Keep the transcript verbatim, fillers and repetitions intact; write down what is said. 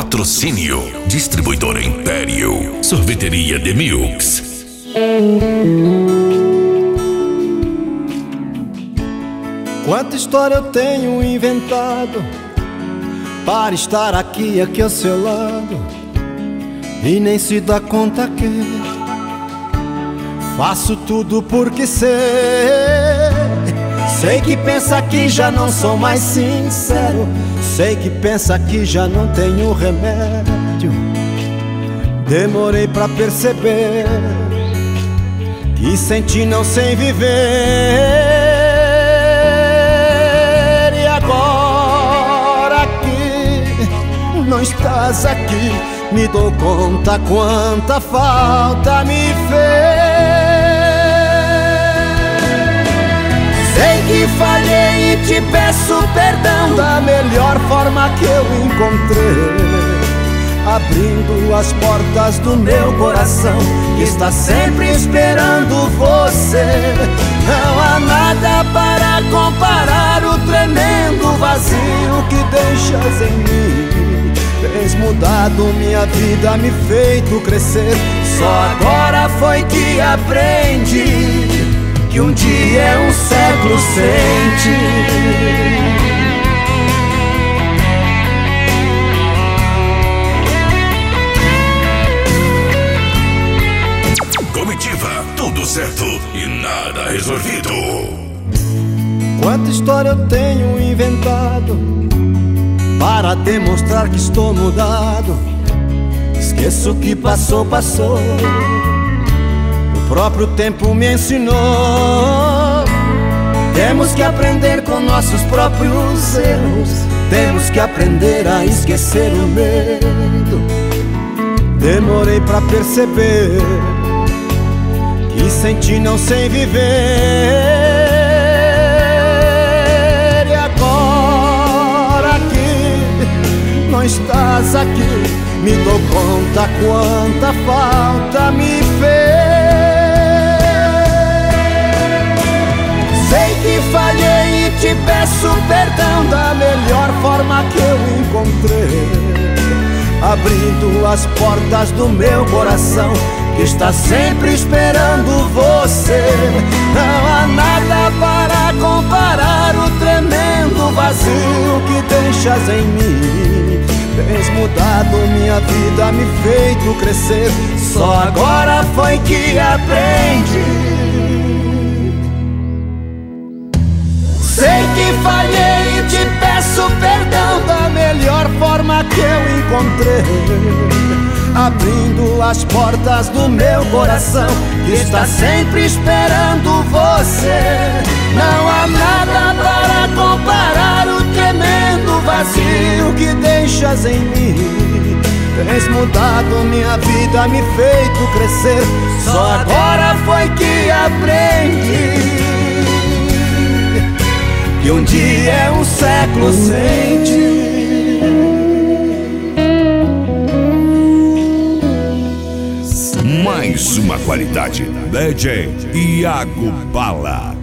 Patrocínio. Distribuidora Império. Sorveteria Demilks. Quanta história eu tenho inventado para estar aqui, aqui ao seu lado, e nem se dá conta que faço tudo porque sei. Sei que pensa que já não sou mais sincero, sei que pensa que já não tenho remédio. Demorei pra perceber que sem ti não sei viver. E agora que não estás aqui, me dou conta quanta falta me fez. Sei que falhei e te peço perdão da melhor forma que eu encontrei, abrindo as portas do meu coração, que está sempre esperando você. Não há nada para comparar o tremendo vazio que deixas em mim. Tens mudado minha vida, me feito crescer. Só agora foi que aprendi que um dia é um século sem ti. Comitiva, tudo certo e nada resolvido. Quanta história eu tenho inventado para demonstrar que estou mudado. Esqueço que passou, passou. O próprio tempo me ensinou. Temos que aprender com nossos próprios erros. Temos que aprender a esquecer o medo. Demorei pra perceber que sem ti não sei viver. E agora que não estás aqui, me dou conta quanta falta me fez. Sei que falhei e te peço perdão da melhor forma que eu encontrei, abrindo as portas do meu coração, que está sempre esperando você. Não há nada para comparar o tremendo vazio que deixas em mim. Tens mudado minha vida, me feito crescer. Só agora foi que aprendi. Sei que falhei e te peço perdão da melhor forma que eu encontrei, abrindo as portas do meu coração, que está sempre esperando você. Não há nada para comparar o tremendo vazio que deixas em mim. Tens mudado minha vida, me feito crescer. Só agora foi que aprendi que um dia é um século sem ti. Mais uma qualidade. D J Iago Bala.